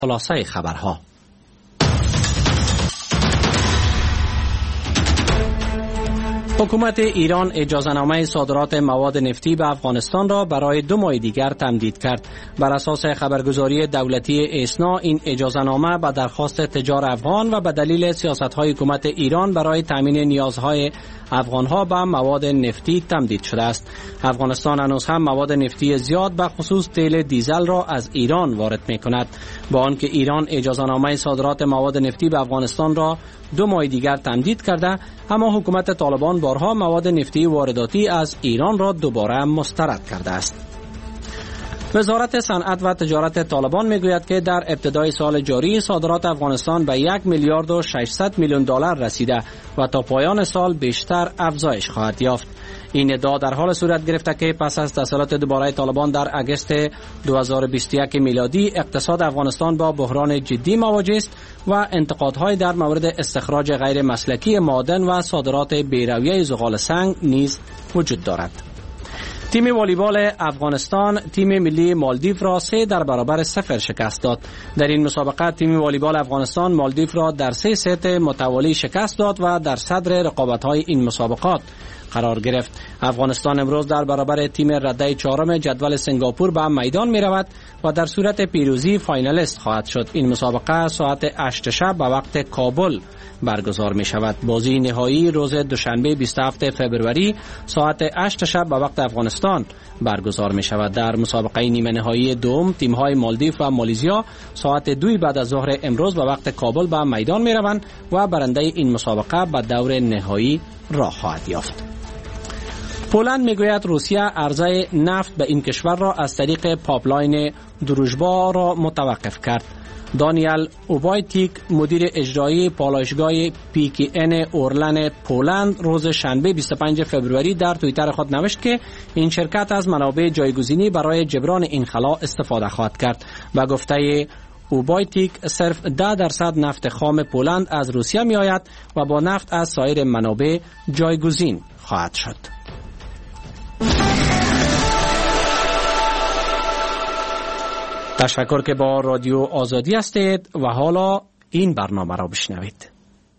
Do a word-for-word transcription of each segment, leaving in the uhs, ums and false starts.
خلاصه خبرها. حکومت ایران اجازه‌نامه صادرات مواد نفتی به افغانستان را برای دو ماه دیگر تمدید کرد. بر اساس خبرگزاری دولتی ایسنا این اجازه‌نامه به درخواست تجار افغان و به دلیل سیاست‌های حکومت ایران برای تامین نیازهای افغان‌ها به مواد نفتی تمدید شده است. افغانستان هنوز هم مواد نفتی زیاد به خصوص تیل دیزل را از ایران وارد می‌کند. با آنکه ایران اجازه‌نامه صادرات مواد نفتی به افغانستان را دو ماه دیگر تمدید کرده، اما حکومت طالبان بارها مواد نفتی وارداتی از ایران را دوباره مسترد کرده است. وزارت صنعت و تجارت طالبان میگوید که در ابتدای سال جاری صادرات افغانستان به یک میلیارد و ششصد میلیون دلار رسیده و تا پایان سال بیشتر افزایش خواهد یافت. این ادعا در حال صورت گرفته که پس از تسلط دوباره طالبان در اگست دو هزار و بیست و یک میلادی اقتصاد افغانستان با بحران جدی مواجه است و انتقادهای در مورد استخراج غیر مسلکی معادن و صادرات بی‌رویه زغال سنگ نیز وجود دارد. تیم والیبال افغانستان تیم ملی مالدیو را سه در برابر صفر شکست داد. در این مسابقه تیم والیبال افغانستان مالدیو را در سه ست متوالی شکست داد و در صدر رقابت‌های این مسابقات قرار گرفت. افغانستان امروز در برابر تیم رده چهارم جدول سنگاپور به میدان می رود و در صورت پیروزی فاینالیست خواهد شد. این مسابقه ساعت هشت شب به وقت کابل برگزار می شود. بازی نهایی روز دوشنبه بیست و هفتم فوریه ساعت هشت شب به وقت افغانستان برگزار می شود. در مسابقه نیمه نهایی دوم تیم های مالدیو و مالیزیا ساعت دو بعد از ظهر امروز به وقت کابل به میدان می روند و برنده این مسابقه به دور نهایی راه خواهد یافت. پولند میگوید روسیه عرضه نفت به این کشور را از طریق پایپلاین دروژبا را متوقف کرد. دانیل اوبایتیک مدیر اجرایی پالایشگاه پی کی ان اورلن پولند روز شنبه بیست و پنجم فوریه در توییتر خود نوشت که این شرکت از منابع جایگزینی برای جبران این خلا استفاده خواهد کرد. و گفته اوبایتیک صرف ده درصد نفت خام پولند از روسیه می آید و با نفت از سایر منابع جایگزین خواهد شد. تشکر که با رادیو آزادی هستید و حالا این برنامه را بشنوید.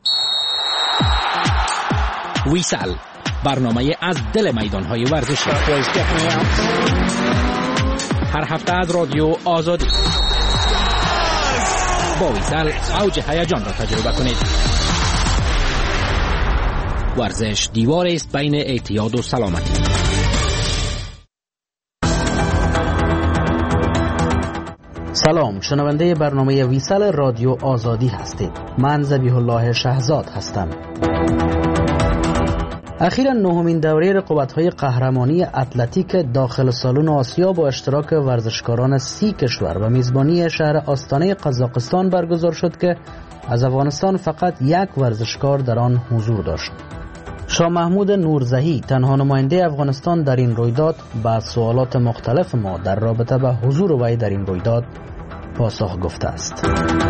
ویسل، برنامه از دل میدان‌های ورزشی. هر هفته از رادیو آزادی. با ویسل اوج هیجان را تجربه کنید. ورزش دیوار است بین اعتیاد و سلامتی. سلام، شنونده برنامه ویسل رادیو آزادی هستید. من ذبیح الله شهزاد هستم. اخیراً نهمین دوره رقابت‌های قهرمانی اتلتیک داخل سالن آسیا با اشتراک ورزشکاران سی کشور و میزبانی شهر آستانه قزاقستان برگزار شد که از افغانستان فقط یک ورزشکار در آن حضور داشت. شاه محمود نورزهی تنها نماینده افغانستان در این رویداد به سوالات مختلف ما در رابطه با حضور وی در این رویداد پاسخ گفته است.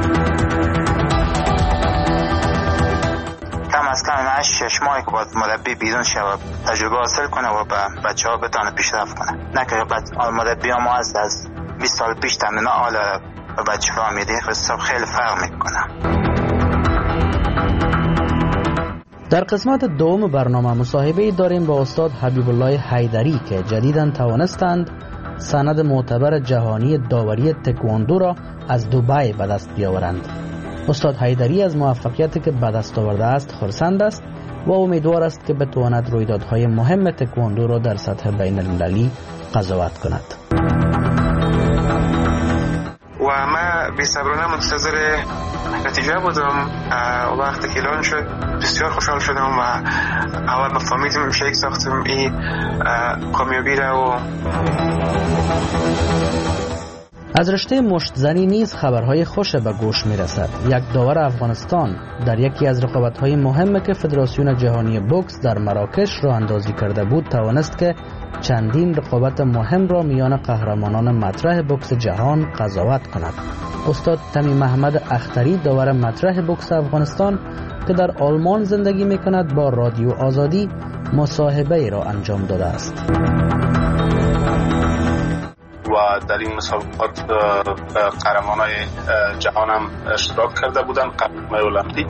کم از کم هشت شش ماهی که باید مربی بیرون شود تجربه حاصل کنه و به بچه ها بتانه پیشرفت کنه، نه که مربی ها ما از از بیست سال پیش تمرین آل به بچه ها میده، خیلی فرق میکنه. در قسمت دوم برنامه مصاحبه‌ای داریم با استاد حبیب الله حیدری که جدیداً توانستند سند معتبر جهانی داوری تکواندو را از دبی به دست بیاورند. استاد حیدری از موفقیتی که به دست آورده است خرسند است و امیدوار است که بتواند رویدادهای مهم تکواندو را در سطح بین المللی قضاوت کند. و من بی‌صبرانه منتظر نتیجه بودم. وقتی که اعلان شد بسیار خوشحال شدم و اول مفهمیدم شیک ساختم این کامیابی را. و از رشته مشتزنی نیز خبرهای خوش به گوش می رسد. یک داور افغانستان در یکی از رقابت‌های مهمی که فدراسیون جهانی بوکس در مراکش را اندازی کرده بود توانست که چندین رقابت مهم را میان قهرمانان مطرح بوکس جهان قضاوت کند. استاد تمی محمد اختری داور مطرح بوکس افغانستان که در آلمان زندگی می کند با رادیو آزادی مصاحبه ای را انجام داده است. و در این مسابقات قهرمانای جهان هم اشتراک کرده بودن، قهرمانای المپیک.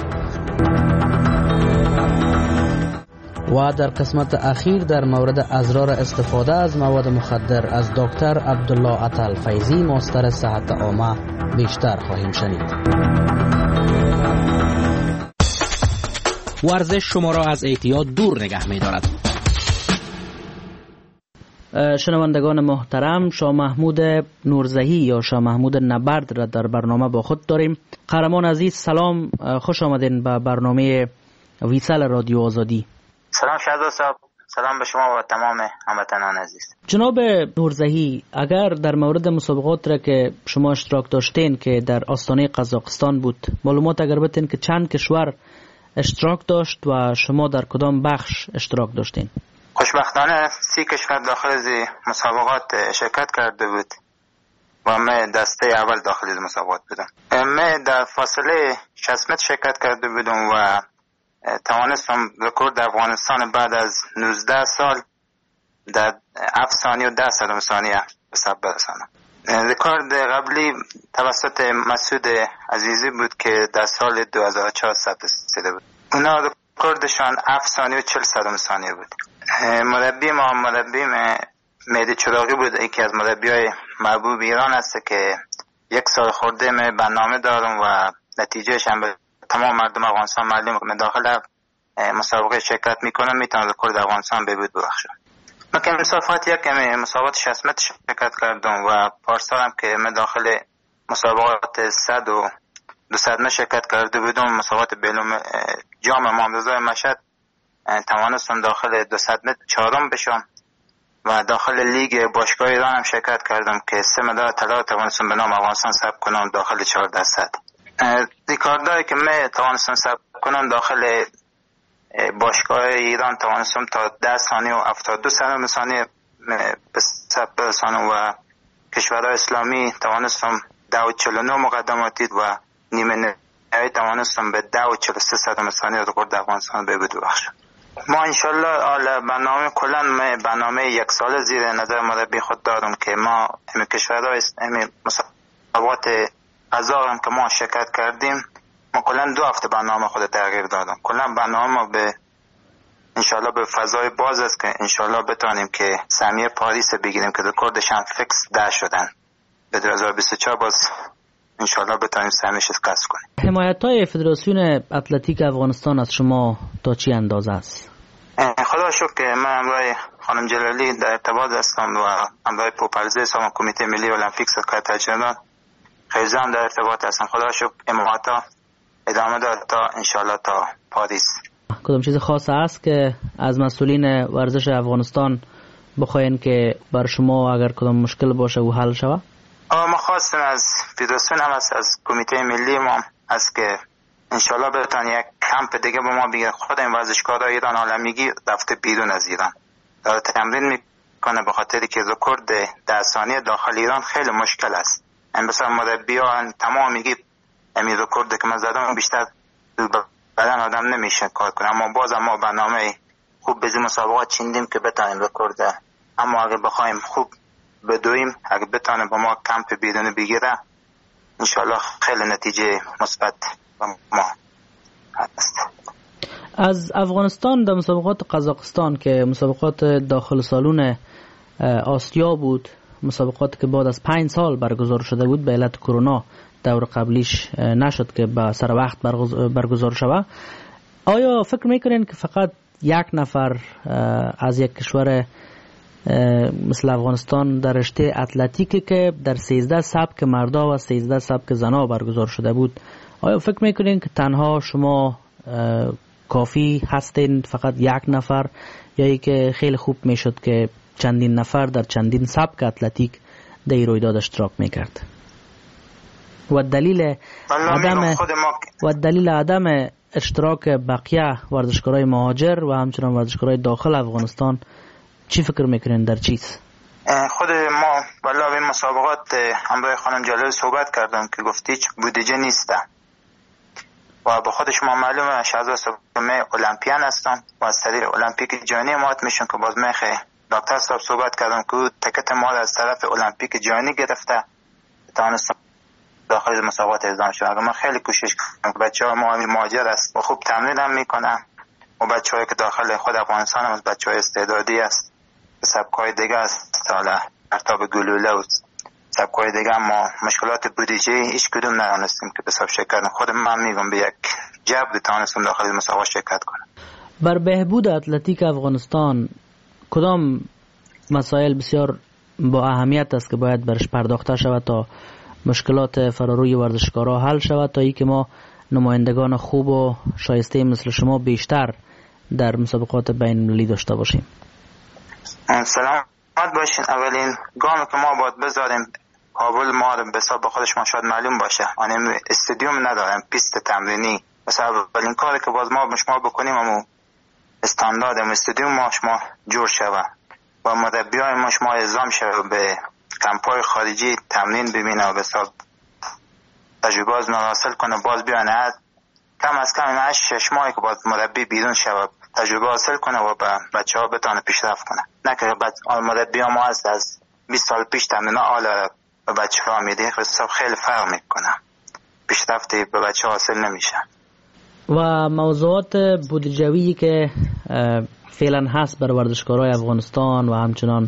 و در قسمت اخیر در مورد اضرار استفاده از مواد مخدر از دکتر عبدالله عطل فیضی مستر صحت عامه بیشتر خواهیم شنید. ورزش شما را از اعتیاد دور نگه می دارد. شنوندگان محترم، شاه محمود نورزهی یا شاه محمود نبرد را در برنامه با خود داریم. قهرمان عزیز سلام، خوش آمدین به برنامه ویسال رادیو آزادی. سلام شهزاد صاحب، سلام به شما و تمام هموطنان عزیز. جناب نورزهی، اگر در مورد مسابقات را که شما اشتراک داشتین که در آستانه قزاقستان بود، معلومات اگر بتین که چند کشور اشتراک داشت و شما در کدام بخش اشتراک داشتین؟ خوشبختانه سی کشور داخل از مسابقات شرکت کرده بود و من دسته اول داخل از مسابقات بودم. من در فاصله شصت متر شرکت کرده بودم و توانستم رکورد افغانستان بعد از نوزده سال در هفت ثانیه و ده صدم ثانیه به ثبت برسانم. رکورد قبلی توسط مسعود عزیزی بود که در سال دو هزار و چهار ثبت شده بود. اونا رکوردشان هفت ثانیه و چهل صدم ثانیه بود. مربی ما مربی مهدی چراغی بود، یکی از مربیای محبوب ایران است که یک سال خورده من برنامه دارم و نتیجهش هم به تمام مردم افغانستان معلومه که من داخل مسابقه شرکت میکنم، میتونم رکورد افغانستان به بود ببخشم. من که مسابقات یک مسابقات شصت متر شرکت کردم و پارسال هم که من داخل مسابقات صد و دویست متر شرکت کرده بودم، مسابقات بین‌المللی جام امام رضا مشهد توانستم داخل دویست متر چهارم بشم و داخل لیگ باشگاه ایران هم شرکت کردم که سه مدال طلا توانستم به نام افغانستان ثبت کنم داخل چهارده صد. ریکاردایی که من توانستم ثبت کنم داخل باشگاه ایران توانستم تا ده ثانیه و هفتاد و دو صدم ثانیه به ثبت برسانم و کشورهای اسلامی توانستم ده و چهل و نه مقدماتی و نیمه نهایی توانستم به ده و چهل و سه صدم ثانیه رکورد افغانستان به بود ببخشم. ما انشالله آل برنامه کلن ما برنامه یک سال زیر نظر مربی خود دارم که ما همین کشورهای همین مسابقات قزاق هم که ما شرکت کردیم، ما کلن دو هفته برنامه خود تغییر دادم. کلن برنامه ما به انشالله به فضای باز است که انشالله بتانیم که سهمیه پاریس بگیریم که رکوردش هم فیکس ده شدن به دو هزار و بیست و چهار، باز انشالله بتانیم سهمیش کسب کنیم. حمایت‌های فدراسیون اتلتیک افغانستان از شما تا چی اندازه است؟ خدا شکر که من همراه خانم جلالی در ارتباط هستم و همراه پوپلزه سازمان کمیته ملی المپیک سکرتر تجدیدات خیلی هم در ارتباط هستم. خدا شکر حمایت‌ها ادامه داره تا انشالله تا پاریس. کدام چیز خاص است که از مسئولین ورزش افغانستان بخواین که بر شما اگر کدام مشکل باشه و حل شود؟ ما خواستیم از فدراسیون هم از, از کمیته ملی ما است که انشالله بتون یک کمپ دیگه به ما بگیر. خود این ورزشکارا ایران عالمیگی رفته بیرون از ایران داره تمرین میکنه، به خاطری که رکورد ده ثانیه داخل ایران خیلی مشکل است. این مثلا مربیان تمام میگی همین رکورد که من زدم بیشتر بدن آدم نمیشه کار کنه، اما باز ما برنامه خوب به این مسابقات چیندیم که بتونیم رکورد، اما اگه بخوایم خوب بدویم اگه بتونه با ما کمپ بیرون بگیره انشالله خیلی نتیجه مثبت ما هست. از افغانستان در مسابقات قزاقستان که مسابقات داخل سالون آسیا بود، مسابقات که بعد از پنج سال برگزار شده بود به علت کرونا دور قبلیش نشد که به سر وقت برگزار شود، آیا فکر میکنین که فقط یک نفر از یک کشور مثل افغانستان در رشته اتلتیکی که در سیزده سبک مردا و سیزده سبک زنا برگزار شده بود، آیا فکر میکنین که تنها شما کافی هستین فقط یک نفر، یا ای که خیلی خوب میشد که چندین نفر در چندین سبک اتلتیک در این رویداد اشتراک میکرد؟ و دلیل عدم و دلیل عدم اشتراک بقیه ورزشکارای مهاجر و همچنان ورزشکارای داخل افغانستان چی فکر میکنین در چیز؟ خود ما بالا به مسابقات همراه خانم جلالی صحبت کردم که گفتی هیچ بودجه نیسته و به خود شما معلومه شهزاد صاحب من المپیان هستم و از طریق المپیک جهانی امات میشون که باز من دکتر صاحب صحبت کردم که تکت ما از طرف المپیک جهانی گرفته تانستم داخل مسابقات اعزام شد. من خیلی کوشش کردم. بچه‌ها ما مهاجر است و خوب تمرین هم میکنن و بچه‌هایی که داخل خود افغانستان هم بچه‌های استعدادی است. سبکای دیگه است، حالا ارتاب گلوله و سبکای دیگه ما مشکلات بودجه هیچ کدوم ندانستیم که بساب شرکت. خود من میگم به یک جبر تانستم داخل مسابقات شرکت کنم. بر بهبود اتلتیک افغانستان کدام مسائل بسیار با اهمیت است که باید برش پرداخته شود تا مشکلات فراروی ورزشکارا حل شود تا ای که ما نمایندگان خوب و شایسته مثل شما بیشتر در مسابقات بین المللی داشته باشیم؟ سلامت باشین. اولین گامی که ما باید بذاریم کابل ما رو به حساب خودش ما شاید معلوم باشه، آنیم استادیوم نداریم، پیست تمرینی. مثلا اولین کاری که باز ما شما بکنیم همون استاندارد استادیوم ما شما جور شود و مربیای ما شما اعزام شود به کمپای خارجی تمرین ببینه و به حساب تجربه از حاصل کنه، باز بیانه کم از کم این شش ماهی که باید مربی بیرون شود تجربه حاصل کنه و به بچه ها بتانه پیشرفت کنه. نه که مربی ها ما هست از بیست سال پیش تمرین آل به بچه ها میده، حساب خیلی فرق میکنه، پیشرفتی به بچه ها حاصل نمیشه. و موضوعات بودجویی که فعلا هست بر ورزشکارای افغانستان و همچنان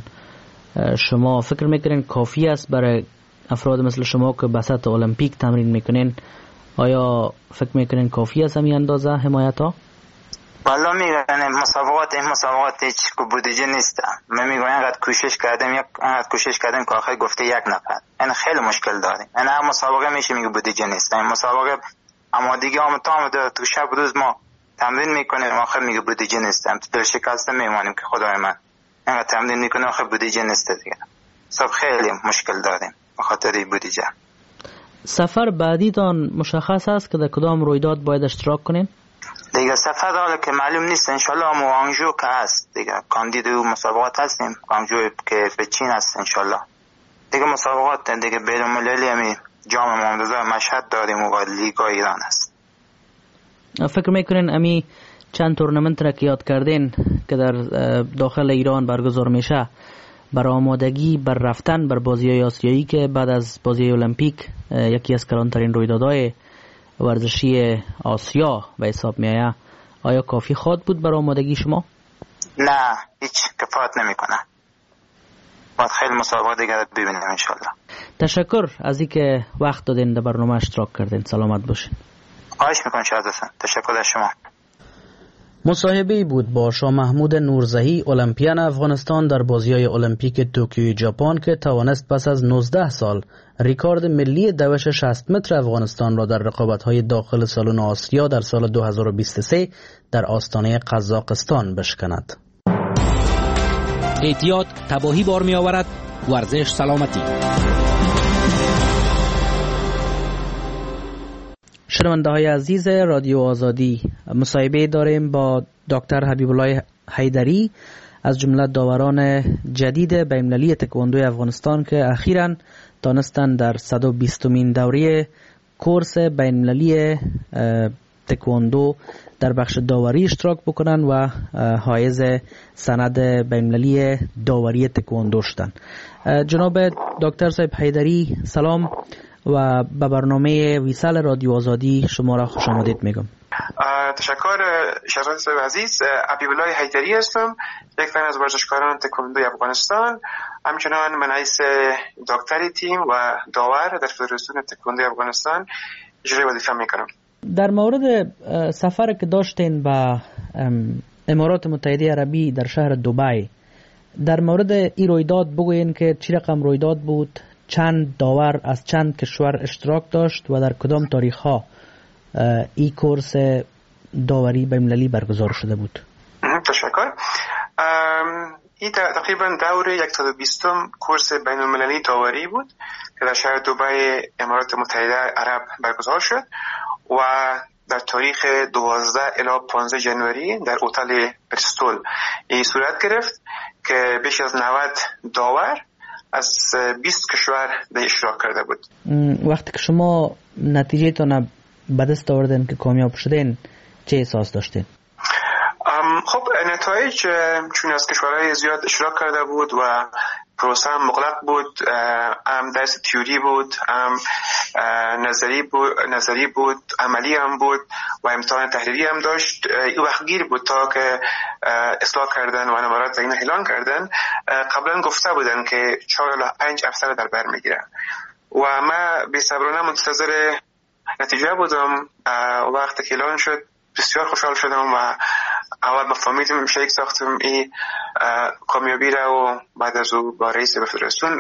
شما فکر میکنین کافی است برای افراد مثل شما که بسط المپیک تمرین میکنین؟ آیا فکر میکنین کافی است همین اندازه حمایت ها؟ والا میگن مسابقات این مسابقات هیچ بودجه نیست. من میگم اینقدر کوشش کردیم یک اینقدر کوشش کردیم که آخر گفته یک نفر. این خیلی مشکل داریم. این هر مسابقه میشه میگه بودجه نیست. این مسابقه اما دیگه هم تام داره تو شب روز ما تمرین میکنیم آخر میگه بودجه نیست. تو دل شکسته میمونیم که خدای من اینقدر تمرین میکنیم آخر بودجه نیست دیگه. صاحب خیلی مشکل داریم به خاطر بودجه. سفر بعدیتان مشخص است که در کدام رویداد باید اشتراک کنین؟ دیگه سفر حالا که معلوم نیست، انشالله هم آنجو که هست دیگه کاندید و مسابقات هستیم، آنجو که به چین هست انشالله دیگه مسابقات دیگه بین المللی همی جام ممتاز مشهد داریم و لیگا ایران هست. فکر میکنین امی چند تورنمنت را که یاد کردین که در داخل ایران برگزار میشه بر آمادگی بر رفتن بر بازی‌های آسیایی که بعد از بازی المپیک یکی از کلانترین رویدادهای ورزشی آسیا به حساب میآید، آیا کافی خواهد بود برای آمادگی شما؟ نه هیچ کفایت نمیکنه. باید خیلی مسابقات دیگر ببینیم انشالله. تشکر از اینکه وقت دادین در برنامه اشتراک کردین. سلامت باشین. خواهش میکنم شاید هستم. تشکر از شما. مصاحبه‌ای بود با شاه محمود نورزهی المپیان افغانستان در بازی‌های المپیک توکیو ژاپن که توانست پس از نوزده سال ریکارد ملی دوش شصت متر افغانستان را در رقابت‌های داخل سالن آسیا در سال دو هزار و بیست و سه در آستانه قزاقستان بشکند. احتیاط تباهی بار می آورد. ورزش سلامتی. شنونده های عزیز رادیو آزادی، مصاحبه داریم با دکتر حبیب الله حیدری از جمله داوران جدید بین‌المللی تکواندو افغانستان که اخیراً دانستن در صد و بیستمین دوره کورس بین‌المللی تکواندو در بخش داوری اشتراک بکنن و حائز سند بین‌المللی داوری تکواندو شدن. جناب دکتر صاحب حیدری سلام و به برنامه ویسال رادیو آزادی شما را خوش آمدید میگم. تشکر شهزاده صاحب عزیز. حبیب الله حیدری هستم، یک تن از ورزشکاران تکواندو افغانستان، همچنان من رئیس دکتری تیم و داور در فدراسیون تکواندو افغانستان اجرای وظیفه میکنم. در مورد سفر که داشتین به امارات متحده عربی در شهر دبی، در مورد این رویداد بگوین که چی رقم رویداد بود، چند داور از چند کشور اشتراک داشت و در کدام تاریخ ها این کورس داوری بین‌المللی برگزار شده بود؟ تشکر. این تقریبا دور صد و بیستم کورس بین‌المللی داوری بود که در شهر دبی امارات متحده عرب برگزار شد و در تاریخ دوازده الی پانزده ژانویه در هتل بریستول این صورت گرفت که بیش از نود داور از بیست کشور در اشتراک کرده بود. وقتی که شما نتیجه تان به دست آوردین که کامیاب شدین چه احساس داشتین؟ خب نتایج چون از کشورهای زیاد اشتراک کرده بود و پروسه هم مغلق بود، هم درس تیوری بود، هم نظری بود، نظری بود، عملی هم بود و امتحان تحریری هم داشت. این وقت گیر بود تا که اصلاح کردن و نمرات این اعلان کردن. قبلا گفته بودن که چهار الی پنج هفته در بر میگیرن و ما بی‌صبرانه منتظر نتیجه بودم. وقتی که اعلان شد بسیار خوشحال شدم و اول با فامیلم شریک ساختم این کامیابی را و بعد از او با رئیس فدراسیون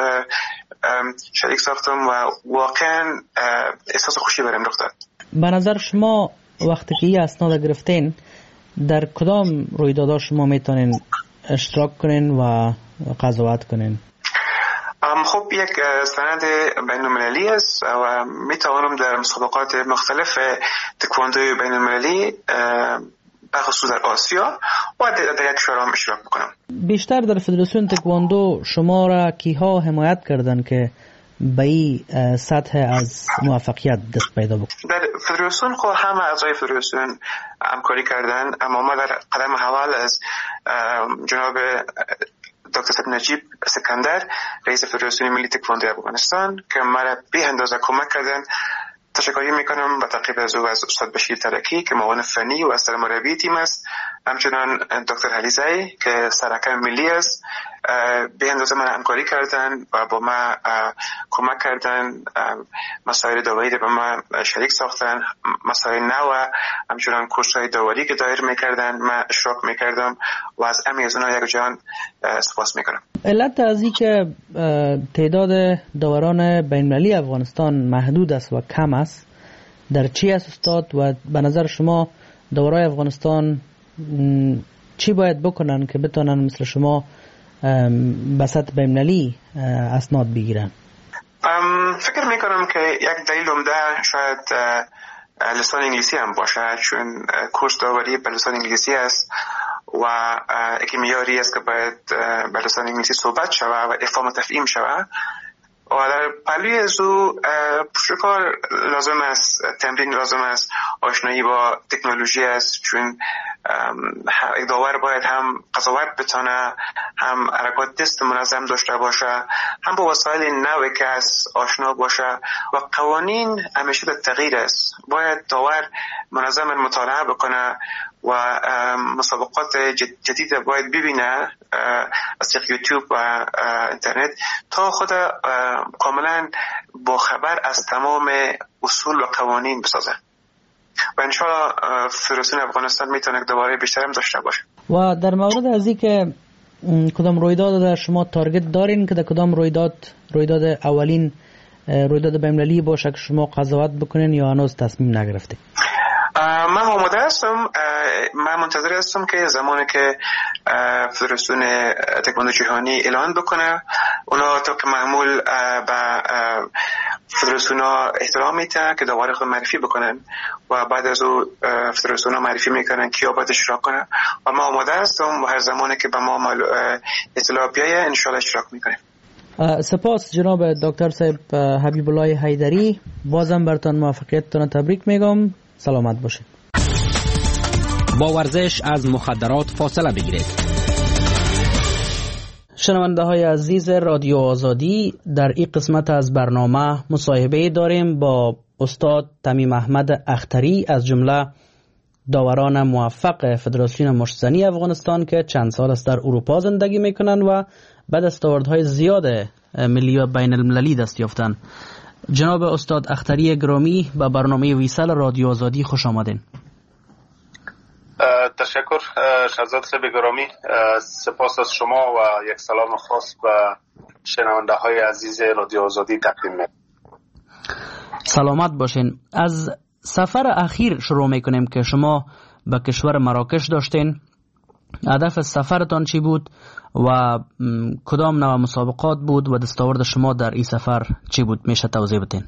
شریک ساختم و واقعا احساس خوشی برام رخ داد. به نظر شما وقتی که این اسناد گرفتین در کدام رویدادها شما میتونین اشتراک کنین و قضاوت کنین؟ خب یک سند بین المللی است و میتوانم در مسابقات مختلف تکواندو بین المللی بخصوص در آسیا و در یک کشور هم اشتراک میکنم. بیشتر در فدراسیون تکواندو شما را کیها حمایت کردن که به این سطح از موفقیت دست پیدا بکنید؟ در فدراسیون خود همه اعضای فدراسیون همکاری کردن، اما ما در قدم اول از جناب دکتر سید نجیب سکندر رئیس فدراسیون ملی تکواندو افغانستان که مرا به اندازه کمک کردن تشکر میکنم. با تعقیب از او از استاد بشیر ترکی که معاون فنی و اصل مربی تیم است، همچنان دکتر حلیزی که سرکل ملی است، به اندازه من همکاری کردن و با ما کمک کردن. مسائل داوری با ما شریک ساختن، مسائل نو همچنان کورس‌های داوری که دایر میکردن ما اشتراک میکردم و از همه از اونها یک جان سپاس میکنم. علت از این که تعداد داوران بین‌المللی افغانستان محدود است و کم است در چی است استاد؟ و به نظر شما داورای افغانستان چی باید بکنن که بتونن مثل شما به سطح بین‌المللی اسناد بگیرن؟ فکر میکنم که یک دلیل عمده شاید لسان انگلیسی هم باشه، چون کورس داوری به لسان انگلیسی است و یک معیاری است که باید به لسان انگلیسی صحبت شود و افهام و تفهیم شود و در پهلوی از او پشتکار لازم است، تمرین لازم است، آشنایی با تکنولوژی است، چون یک داور باید هم قضاوت بتونه، هم حرکات دست منظم داشته باشه، هم با وسایل نوی که است آشنا باشه و قوانین همیشه در تغییر است. باید داور منظم مطالعه بکنه و مسابقات جدید باید ببینه از یوتیوب و اینترنت تا خود کاملا با خبر از تمام اصول و قوانین بسازه و انشاءالله فدراسیون افغانستان میتونه دوباره بیشتر هم داشته باشه. و در مورد از این که کدام رویداد در شما تارگت دارین که در کدام رویداد رویداد اولین رویداد بین‌المللی باشه که شما قضاوت بکنین یا هنوز تصمیم نگرفتید؟ من آماده هستم، من منتظر هستم که زمانی که فدراسیون تکواندو جهانی اعلان بکنه اونا تا که معمول به فدراسیون ها احترام میتن که دوباره خود معرفی بکنن و بعد از او فدراسیون ها معرفی میکنن کیا باید اشتراک کنن و ما آماده هستم و هر زمانی که به ما اطلاع بیایه انشاءالله اشتراک میکنیم. سپاس جناب دکتر صاحب حبیب الله حیدری، بازم برتان موفقیتتان تبریک میگم. سلامت باشید. با ورزش از مخدرات فاصله بگیرید. شنونده های عزیز رادیو آزادی، در این قسمت از برنامه مصاحبه داریم با استاد تمیم احمد اختری از جمله داوران موفق فدراسیون مشت‌زنی افغانستان که چند سال است در اروپا زندگی میکنن و بعد دستاوردهای زیاد ملی و بین المللی دست یافتن. جناب استاد اختری گرامی به برنامه ویسال رادیو آزادی خوش آمدین. تشکر شهزاد صاحب گرامی، سپاس از شما و یک سلام خاص به شنونده های عزیز رادیو آزادی تقدیم می‌کنم. سلامت باشین. از سفر اخیر شروع میکنیم که شما به کشور مراکش داشتین. هدف سفرتان چی بود و کدام نوع مسابقات بود و دستاورد شما در این سفر چی بود؟ میشه توضیح بدین؟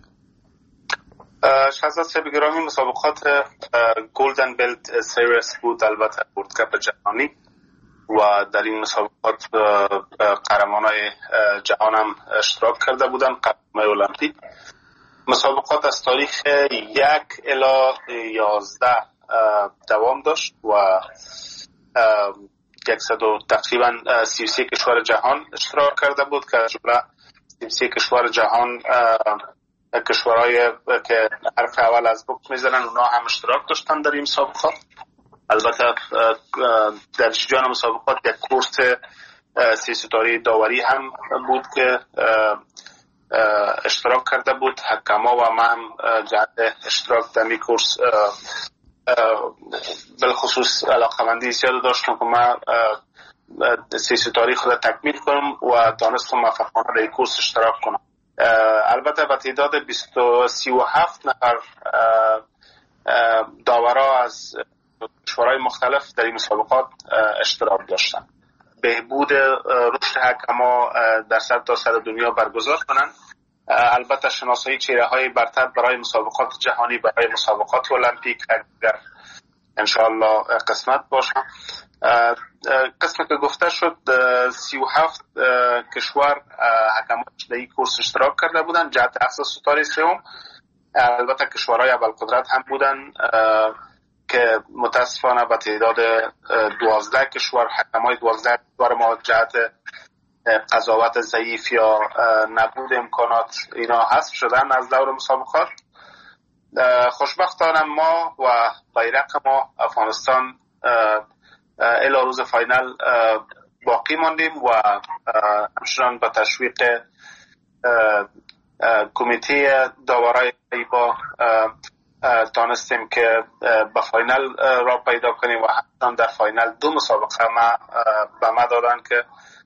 شهزاد صاحب گرامی، مسابقات گلدن بلت سیریس بود، البته ورلد کپ جهانی، و در این مسابقات قهرمانای جهان هم اشتراک کرده بودن، قهرمانای المپیک. مسابقات از تاریخ یک الی یازده دوام داشت و صد و تقریبا سی و سه کشور جهان اشتراک کرده بود که از جمله سی و سه کشور جهان کشورهای که حرف اول از بوکس میزنن اونا هم اشتراک داشتن در این مسابقات. البته در جریان مسابقات یک کورس سی ستاره داوری هم بود که اشتراک کرده بود. حکما و من جهت اشتراک در این کورس بالخصوص علاقمندی زیاد داشتم که من سی ستاره خود تکمیل کنم و دانستم موفقانه در این کورس اشتراک کنم. البته به تعداد سی و هفت نفر داورا از کشورهای مختلف در این مسابقات اشتراک داشتن. بهبود رشد حکما در سرتاسر دنیا برگزار کنند. البته شناسایی چهره های برتر برای مسابقات جهانی، برای مسابقات المپیک اگر انشاءالله قسمت باشه. قسمت که گفته شد سی و هفت کشور حکما در این کورس اشتراک کرده بودن جهت اخذ ستاره سوم. البته کشورهای اول قدرت هم بودن که متاسفانه به تعداد دوازده کشور حکمای دوازده کشور ما جهت قضاوت ضعیف یا نبود امکانات اینا حذف شدن از دور مسابقات. خوشبختانه ما و بیرق ما افغانستان الی روز فاینال باقی ماندیم و همچنان به تشویق کمیته داورای با تانستیم که به فاینال را پیدا کنیم و همچنان در فاینال دو مسابقه ما به ما دادن که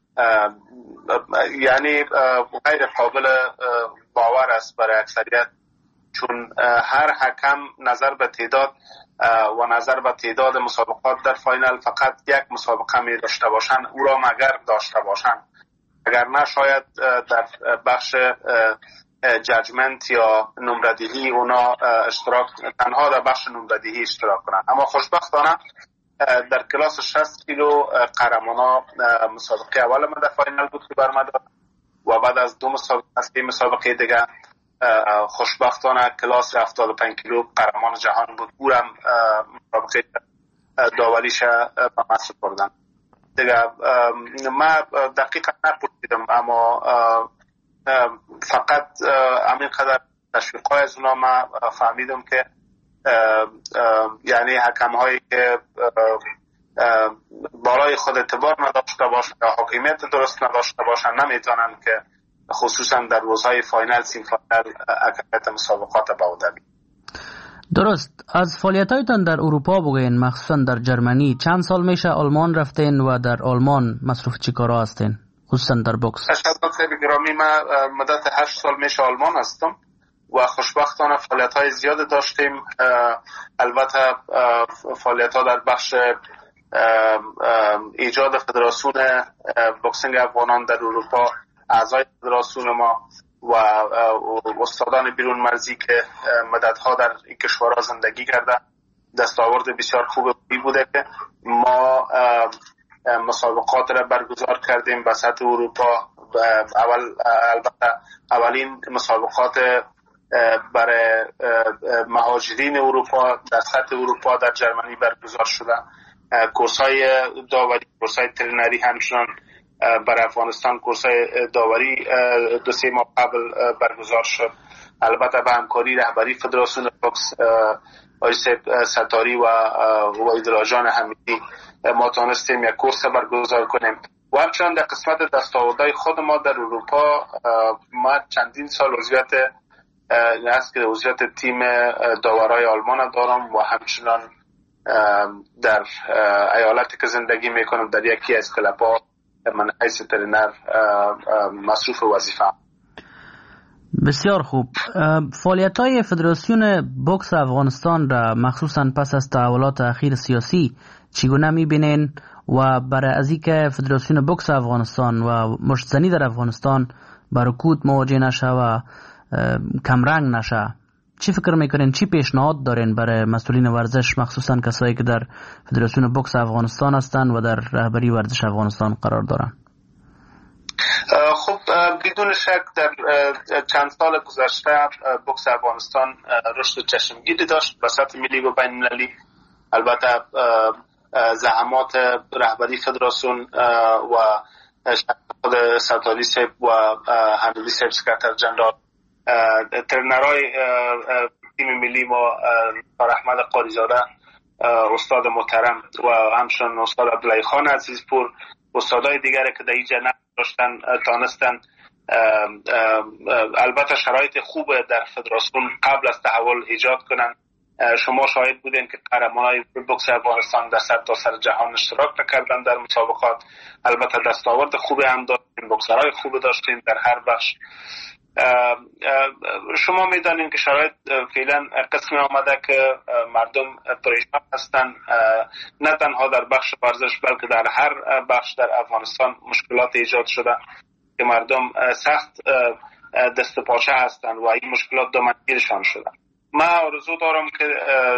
یعنی غیر قابل باور است برای اکثریت، چون هر حکم نظر به تعداد و نظر به تعداد مسابقات در فاینال فقط یک مسابقه می داشته باشند، او را مگر داشته باشند، اگر نه شاید در بخش جاجمنت یا نمردهی اونا اشتراک تنها در بخش نمردهی اشتراک کنند. اما خوشبختانه در کلاس شصت کیلو قهرمانا مسابقه اول ما در فاینال بود که برآمد و بعد از دو مسابقه از مسابقه دیگه خوشبختانه کلاس هفتاد و پنج کیلو قهرمان جهان بود. اونم مسابقه داوریش به ما سپردن. دیگه ما دقیقا نپرسیدم اما فقط همین قدر تشویق‌های از اونا ما فهمیدم که یعنی حکم هایی که بالای خود اعتبار نداشته باشند یا حاکمیت درست نداشته باشند نمیتونن که خصوصا در روزهای فاینال سیم فاینال اکثریت مسابقات به عهده بگیرن. درست. از فعالیت‌هایتان در اروپا بگوین، مخصوصا در جرمنی چند سال میشه آلمان رفتین و در آلمان مصروف چی کارا هستین خصوصا در بوکس؟ تشکر گرامی. من مدت هشت سال میشه آلمان هستم و خوشبختانه فعالیت‌های زیاد داشتیم. البته فعالیت‌ها در بخش ایجاد فدراسیون بوکسینگ افغانان در اروپا، اعضای فدراسیون ما و استادان بیرون مرزی که مدت‌ها در این کشورها زندگی کرده دستاورد بسیار خوب بوده که ما مسابقات را برگزار کردیم به سطح اروپا. اول البته اولین مسابقات برای مهاجرین اروپا در سطح اروپا در جرمنی برگزار شده. کورس‌های داوری، کورس‌های ترینری همچنان برای افغانستان کورس‌های داوری دو سه ماه قبل برگزار شد. البته به همکاری رهبری فدراسیون بوکس آقای ستاری و وحید راجان حمیدی ما تونستیم یک کورس برگزار کنیم و همچنان در قسمت دستاوردهای خود ما در اروپا ما چندین سال عضویت است که عضویت تیم داورای آلمان دارم و همچنان در ایالتی که زندگی میکنم در یکی از کلب‌ها من حیث ترینر مصروف وظیفه. بسیار خوب. فعالیت‌های فدراسیون بوکس افغانستان را مخصوصاً پس از تحولات اخیر سیاسی چگونه می‌بینین و برای از اینکه فدراسیون بوکس افغانستان و مشتزنی در افغانستان با رکود مواجه نشه و کمرنگ نشه چی فکر میکنین، چی پیشنهاد دارین برای مسئولین ورزش مخصوصاً کسایی که در فدراسیون بوکس افغانستان هستند و در رهبری ورزش افغانستان قرار دارن؟ خب بدون شک در چند سال گذشته بوکس افغانستان رشد چشمگیری داشت به سطح ملی و بین المللی. البته زحمات رهبری فدراسیون و خود ستاری صاحب و حمیدی صاحب سکرتر جنرال، ترنرهای تیم ملی ما دکتر احمد قاریزاده، استاد محترم و همچنین استاد عبدالله خان عزیزپور، استادای دیگری که در اینجا داشتن تانستن البته شرایط خوب در فدراسیون قبل از تحول ایجاد کنن. شما شاهد بودین که قهرمانای بوکس افغانستان در سرتاسر جهان اشتراک نکردن در مسابقات. البته دستاورد خوب هم داشتیم، بوکسرهای خوب داشتیم در هر بخش. شما میدانید که شرایط فعلا قسمی آمده که مردم پریشان هستند، نه تنها در بخش ورزش بلکه در هر بخش در افغانستان مشکلات ایجاد شده که مردم سخت دست پاچه هستند و این مشکلات دامنگیرشان شده. من آرزو دارم که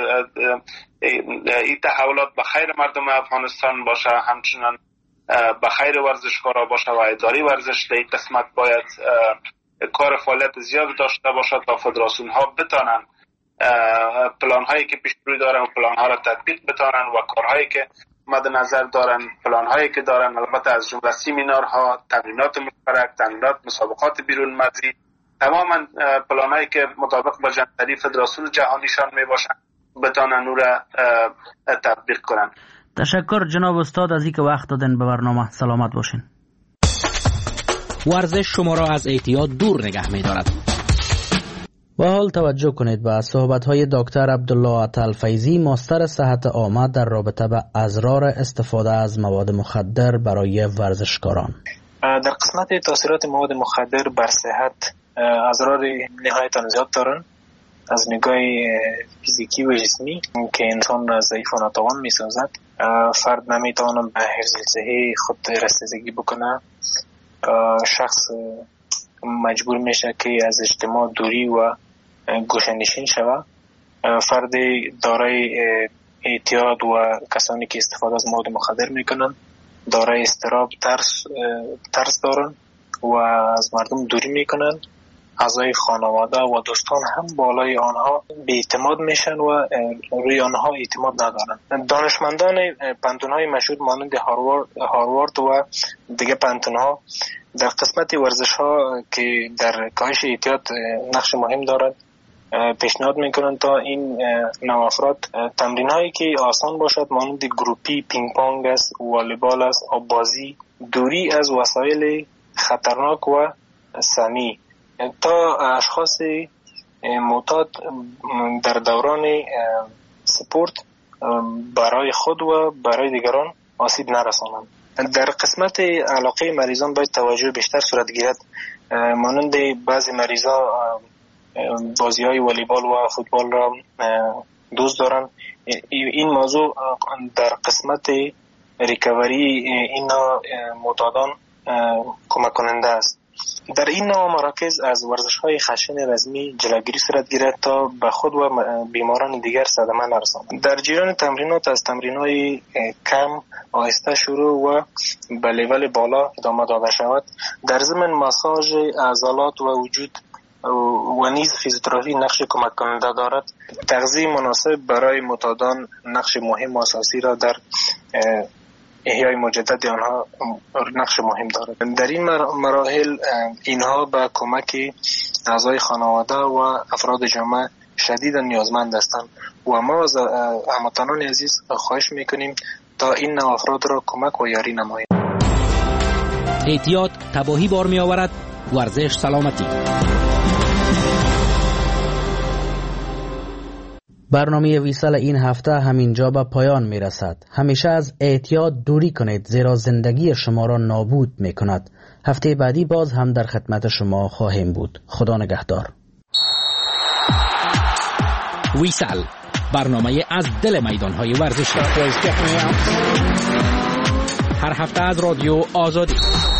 این تحولات به خیر مردم افغانستان باشه، همچنان به خیر ورزشکارا باشه و اداره ورزش در این قسمت باید کار فعالیت زیاد داشته باشد تا فدراسیون ها بتانن پلان هایی که پیش روی دارن و پلان ها را تطبیق بتانن و کارهایی که مد نظر دارن، پلان هایی که دارن، البته از جمله سیمینارها، تمرینات مشترک، تمرینات مسابقات بیرون مرزی، تماما پلان هایی که مطابق با جنبندی فدراسیون جهانیشان می باشن بتانن او را تطبیق کنن. تشکر جناب استاد از اینکه وقت دادن به برنامه. سلامت باشین. ورزش شما را از اعتیاد دور نگه می دارد. و حال توجه کنید به صحبت‌های دکتر عبدالله عطا-الفیضی، ماستر صحت عامه در رابطه به اضرار استفاده از مواد مخدر برای ورزشکاران. در قسمت تاثیرات مواد مخدر بر صحت اضرار نهایتاً زیاد دارن، از نگاه فیزیکی و جسمی که انسان را ضعیف و ناتوان می‌سازد. فرد نمی‌تواند به حفظ صحی خود رسیدگی بکنه. شخص مجبور میشه که از اجتماع دوری و گوشه‌نشین شود. فرد دارای اعتیاد و کسانی که استفاده از مواد مخدر میکنن دارای اضطراب، ترس ترس دارن و از مردم دوری میکنن. اعضای خانواده و دوستان هم بالای آنها بی‌اعتماد میشن و روی آنها اعتماد ندارن. دانشمندان پانتون‌های مشهور مانند هاروارد هاروارد و دیگه پانتون‌ها در قسمت ورزش‌ها که در کاهش اعتیاد نقش مهم دارند پیشنهاد میکنن تا این نوع افراد تمرین‌هایی که آسان باشد مانند گروپی، پینگ پونگ است، والیبال است، آب‌بازی، دوری از وسایل خطرناک و سمی تا اشخاص معتاد در دوران سپورت برای خود و برای دیگران آسیب نرسانند. در قسمت علاقه مریضان باید توجه بیشتر صورت گیرد، مانند بعضی مریضا بازی های والیبال و فوتبال را دوست دارن. این موضوع در قسمت ریکاوری این معتادان کمک کننده است. در این نوع مراکز از ورزش‌های خشن رزمی جلوگیری صورت گیرد تا به خود و بیماران دیگر صدمه نرساند. در جریان تمرینات از تمرین‌های کم آهسته شروع و به لیول بالا ادامه داده شود. در ضمن ماساژ عضلات و وجود و نیز فیزیوتراپی نقش کمک کننده دارد. تغذیه مناسب برای معتادان نقش مهم و اساسی را در احیای مجدد آنها نقش مهم دارد. در این مراحل اینها به کمک اعضای خانواده و افراد جامعه شدیداً نیازمند هستند و ما از هموطنان عزیز خواهش میکنیم تا این نوع افراد را کمک و یاری نمایند. اعتیاد تباهی بار می آورد، ورزش سلامتی. برنامه ویسال این هفته همینجا به پایان می رسد. همیشه از اعتیاد دوری کنید زیرا زندگی شما را نابود می کند. هفته بعدی باز هم در خدمت شما خواهیم بود. خدا نگهدار. ویسال، برنامه از دل میدانهای ورزشی. هر هفته از رادیو آزادی.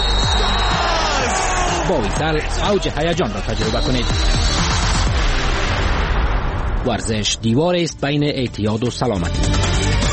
با ویسال اوج هیجان را تجربه کنید. ورزش دیوار است بین اعتیاد و سلامتی.